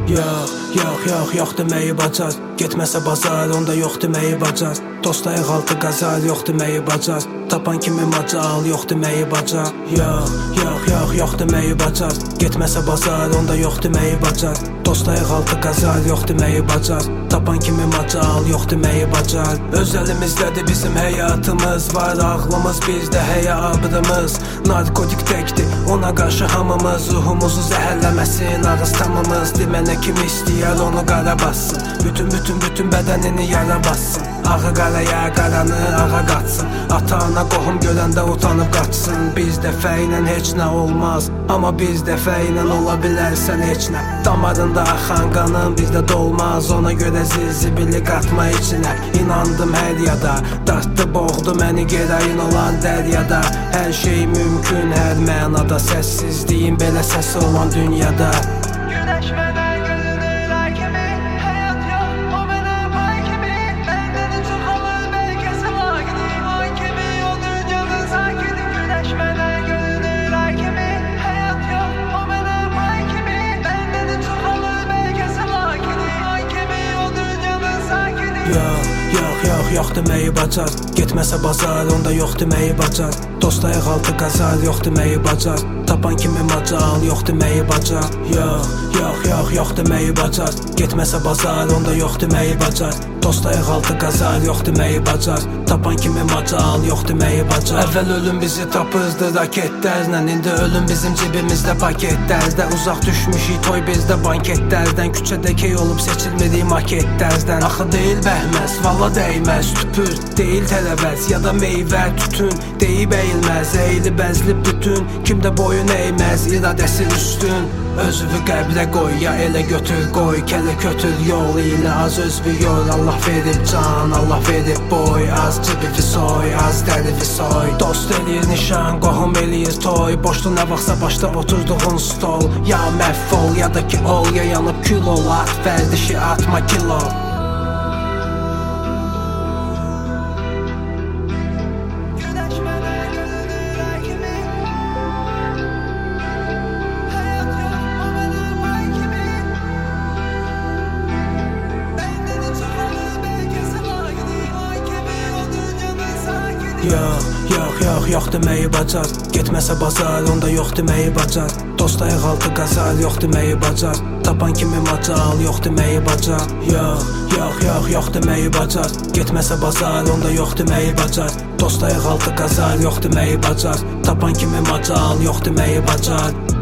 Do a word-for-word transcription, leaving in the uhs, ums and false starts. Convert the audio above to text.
Yox, yox, yox, yox deməyi bacar. Getməsə bazar, onda yox deməyi bacar. Dostayıq altı qazar, yox deməyi bacar. Tapan kimi macal, yox deməyi bacar. Yox, yox, yox, yox deməyi bacar. Getməsə bazar, onda yox deməyi bacar. Dostayıq altı qazar, yox deməyi bacar. Tapan kimi macal, yox deməyi bacar. Öz əlimizdədir bizim həyatımız, var ağlımız bizdə həyabırımız. Narkotik təkdir, ona qarşı hamımız. Ruhumuzu zəhərləməsin ağız tamımız. Demənə kim istəyər onu qara bassın. Bütün bütün bütün bədənini yara bassın. Ağı qaraya, qaranı ağa qatsın. Ata-ana qohum görəndə utanıb qaçsın. Biz dəfə ilə heç nə olmaz, amma biz dəfə ilə ola bilərsən heç nə. Damarında axan qanın bizdə dolmaz, ona görə zil-zibili qatma içinə. İnandım hər yada, dartdı boğdu məni gerayin olan dəryada. Hər şey mümkün hər mənada, səssizliyin belə səsi olan dünyada. Güləşmədə görünür ay kimi, həyat yox, o mənə pay kimi. Məndən çox olur bəlkə səlaqini, ay kimi o dünyanın sakini. Güləşmədə görünür ay kimi, həyat yox, o mənə pay kimi. Məndən çox olur bəlkə səlaqini, ay kimi o dünyanın sakini. Yox, yox, yox, yox deməyi bacar. Getməsə bazar, onda yox deməyi bacar. Dostayıq altı qazar, yox deməyi bacar. Tapan kimi macal, yox deməyi bacar. Yox, yox, yox, yox deməyi bacar. Getməsə bazar, onda yox deməyi bacar. Dostayıq altı qazar, yox deməyi bacar. Tapan kimi macal, yox deməyi bacar. Əvvəl ölüm bizi tapırdı raketlərlə, indi ölüm bizim cibimizdə paketlərdə. Uzaq düşmüşük toy bizdə banketlərdən, küçədə key olub seçilmədik maketlərdən. Axı deyil bəhməz, valla dəyməz, tüpür deyil tərəvəz ya da meyvə tütün. Deyib əyilməz, əyilib əzlib bütün, kimdə boyun əyməz, iradəsi üstün. Özünü qəbrə qoy, ya elə götür qoy, kələ kötür yol ilə az özvü yor. Allah verib can, Allah verib boy, az cibivi soy, az dərivi soy. Dost eləyir nişan, qohum eləyir toy, boşdu nə vaxtsa başda oturduğun stol. Ya məhv ol, ya da ki ol, ya yanıb kül ol, at vərdişi atma kilo. Yox, yox, yox, yox deməyi bacar. Getməsə bazar, onda yox deməyi bacar. Dostayıq altı qazar, yox deməyi bacar. Tapan kimi macal, yox deməyi bacar. Yox, yox, yox, yox deməyi bacar. Getməsə bazar, onda yox deməyi bacar. Dostayıq altı qazar, yox deməyi bacar. Tapan kimi macal, yox deməyi bacar.